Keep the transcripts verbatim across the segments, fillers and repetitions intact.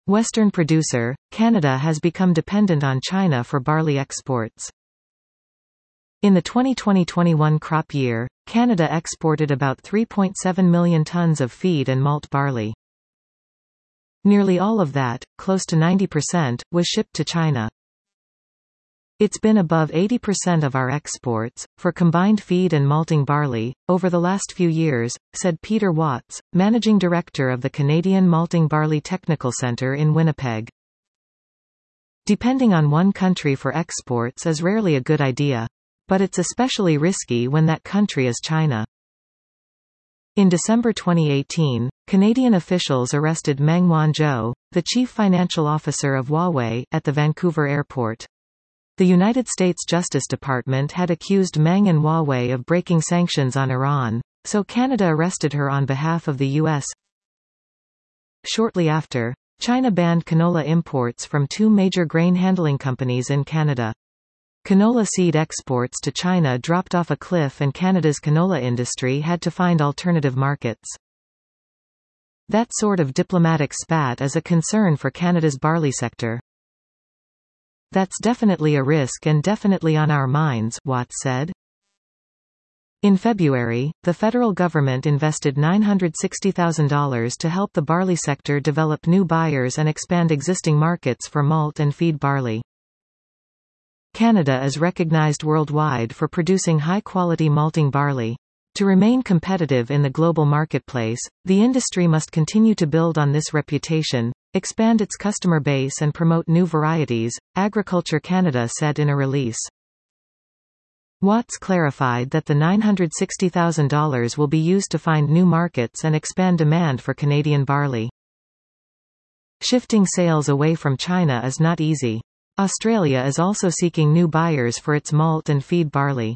Western producer, Canada has become dependent on China for barley exports. In the twenty twenty twenty-one crop year, Canada exported about three point seven million tons of feed and malt barley. Nearly all of that, close to ninety percent, was shipped to China. It's been above eighty percent of our exports, for combined feed and malting barley, over the last few years, said Peter Watts, Managing Director of the Canadian Malting Barley Technical Centre in Winnipeg. Depending on one country for exports is rarely a good idea. But it's especially risky when that country is China. In December twenty eighteen, Canadian officials arrested Meng Wanzhou, the chief financial officer of Huawei, at the Vancouver airport. The United States Justice Department had accused Meng and Huawei of breaking sanctions on Iran, so Canada arrested her on behalf of the U S Shortly after, China banned canola imports from two major grain handling companies in Canada. Canola seed exports to China dropped off a cliff and Canada's canola industry had to find alternative markets. That sort of diplomatic spat is a concern for Canada's barley sector. That's definitely a risk and definitely on our minds, Watts said. In February, the federal government invested nine hundred sixty thousand dollars to help the barley sector develop new buyers and expand existing markets for malt and feed barley. Canada is recognized worldwide for producing high-quality malting barley. To remain competitive in the global marketplace, the industry must continue to build on this reputation, expand its customer base and promote new varieties, Agriculture Canada said in a release. Watts clarified that the nine hundred sixty thousand dollars will be used to find new markets and expand demand for Canadian barley. Shifting sales away from China is not easy. Australia is also seeking new buyers for its malt and feed barley.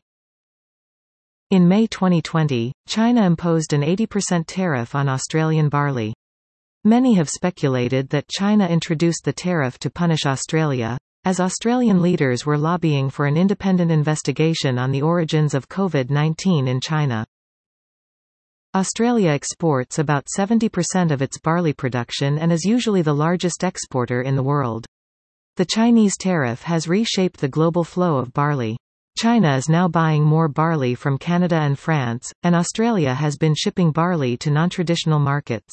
In May twenty twenty, China imposed an eighty percent tariff on Australian barley. Many have speculated that China introduced the tariff to punish Australia, as Australian leaders were lobbying for an independent investigation on the origins of COVID nineteen in China. Australia exports about seventy percent of its barley production and is usually the largest exporter in the world. The Chinese tariff has reshaped the global flow of barley. China is now buying more barley from Canada and France, and Australia has been shipping barley to non-traditional markets.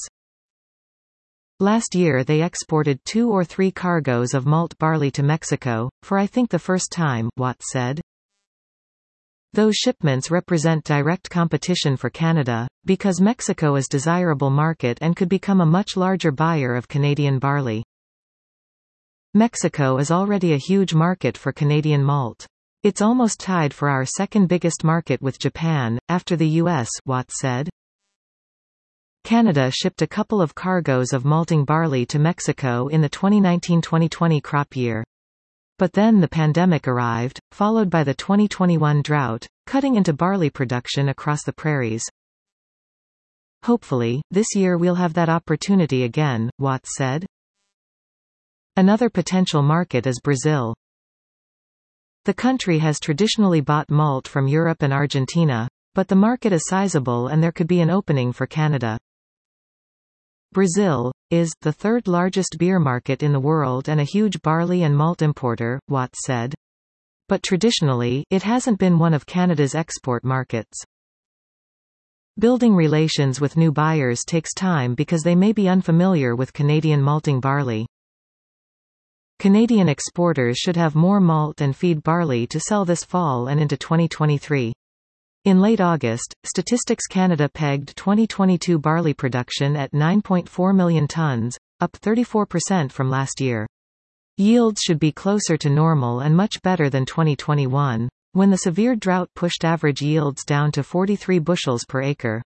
Last year they exported two or three cargoes of malt barley to Mexico, for I think the first time, Watts said. Those shipments represent direct competition for Canada, because Mexico is a desirable market and could become a much larger buyer of Canadian barley. Mexico is already a huge market for Canadian malt. It's almost tied for our second biggest market with Japan, after the U S, Watts said. Canada shipped a couple of cargoes of malting barley to Mexico in the twenty nineteen twenty twenty crop year. But then the pandemic arrived, followed by the twenty twenty-one drought, cutting into barley production across the prairies. Hopefully, this year we'll have that opportunity again, Watts said. Another potential market is Brazil. The country has traditionally bought malt from Europe and Argentina, but the market is sizable and there could be an opening for Canada. Brazil is the third largest beer market in the world and a huge barley and malt importer, Watts said. But traditionally, it hasn't been one of Canada's export markets. Building relations with new buyers takes time because they may be unfamiliar with Canadian malting barley. Canadian exporters should have more malt and feed barley to sell this fall and into twenty twenty-three. In late August, Statistics Canada pegged twenty twenty-two barley production at nine point four million tons, up thirty-four percent from last year. Yields should be closer to normal and much better than twenty twenty-one, when the severe drought pushed average yields down to forty-three bushels per acre.